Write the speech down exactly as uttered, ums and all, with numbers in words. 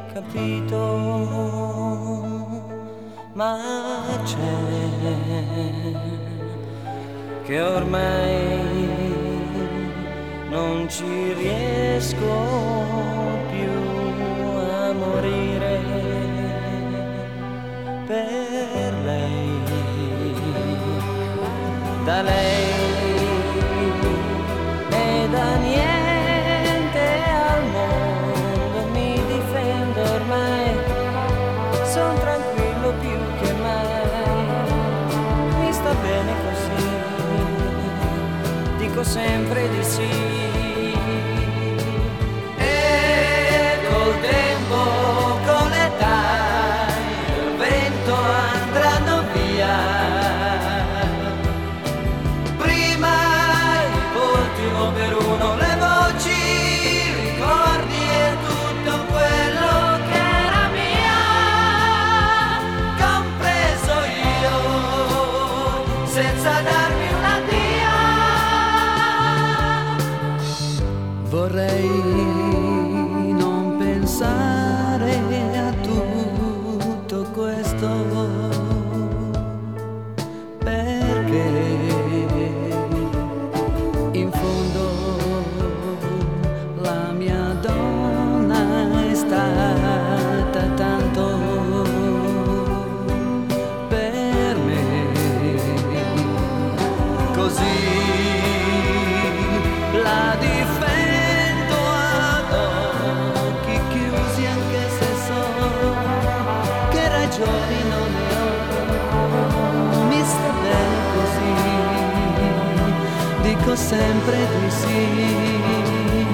capito, ma c'è che ormai non ci riesco più a morire per lei, da lei e da niente al mondo mi difendo ormai, son tranquillo più che mai, mi sta bene così, dico sempre di sì. E col tempo, con l'età, il vento andranno via, prima il volti uno per uno, le voci, i ricordi e tutto quello che era mia, compreso io, senza darmi un addio. Vorrei non pensare a tutto questo, perché in fondo la mia donna è stata tanto per me, così la difendo ad occhi chiusi, anche se so che ragioni non ne ho, mi sta bene così, dico sempre di sì.